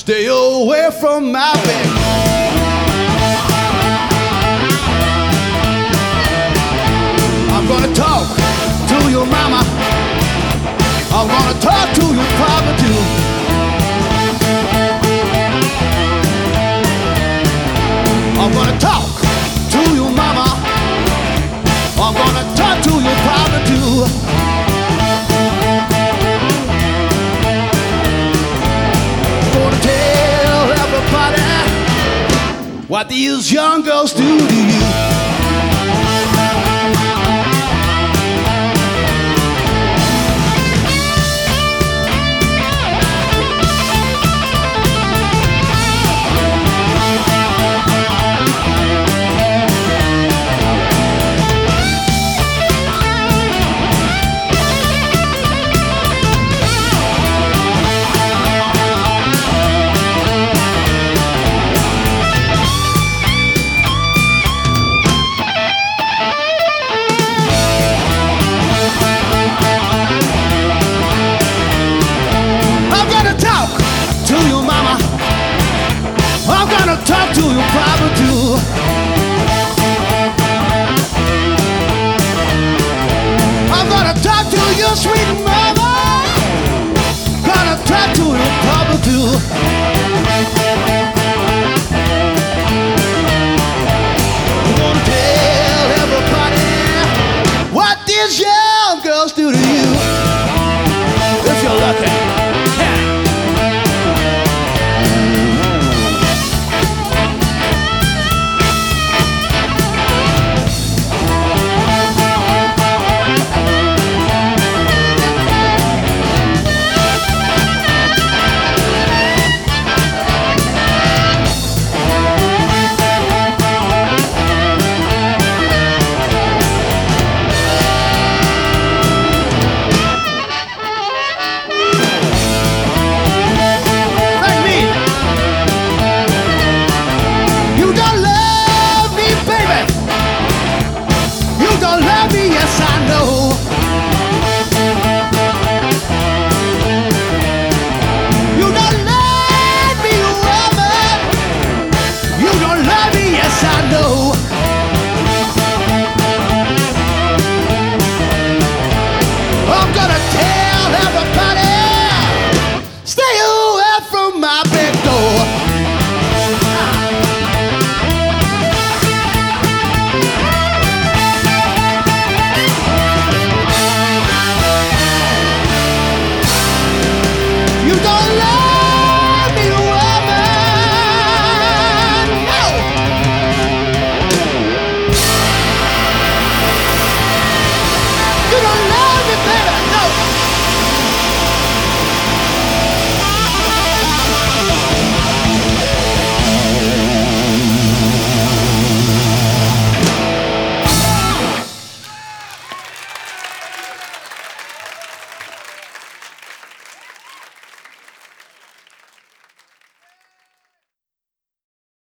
Stay away from my bed. I'm gonna talk to your mama. I'm gonna talk to your papa too. I'm gonna talk to your mama. I'm gonna talk to your papa too. Gonna tell everybody what these young girls do to you. Talk to your papa too. I'm gonna talk to your sweet mother.